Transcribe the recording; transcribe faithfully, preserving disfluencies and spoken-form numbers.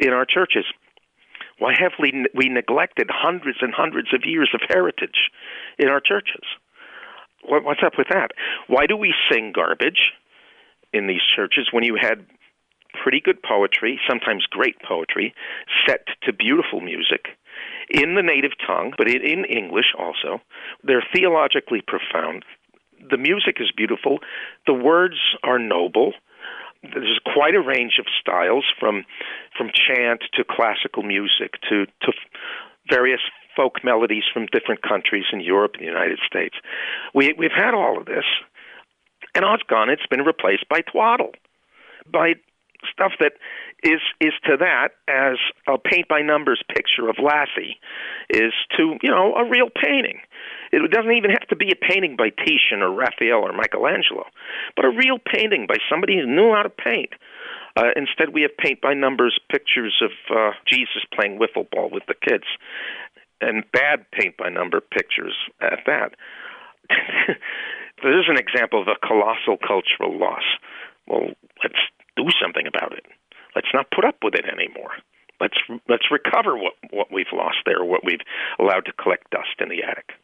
in our churches. Why have we, we neglected hundreds and hundreds of years of heritage in our churches? What, what's up with that? Why do we sing garbage in these churches when you had pretty good poetry, sometimes great poetry, set to beautiful music in the native tongue, but in, in English also? They're theologically profound. The music is beautiful. The words are noble. There's quite a range of styles, from from chant to classical music to, to various folk melodies from different countries in Europe and the United States. We, we've had all of this, and odds gone, it's been replaced by twaddle, by stuff that is is to that as a paint-by-numbers picture of Lassie is to, you know, a real painting. It doesn't even have to be a painting by Titian or Raphael or Michelangelo, but a real painting by somebody who knew how to paint. Uh, instead, we have paint-by-numbers pictures of uh, Jesus playing wiffle ball with the kids, and bad paint-by-number pictures at that. There's an example of a colossal cultural loss. Well, let's do something about it. Let's not put up with it anymore. Let's let's recover what, what we've lost there, what we've allowed to collect dust in the attic.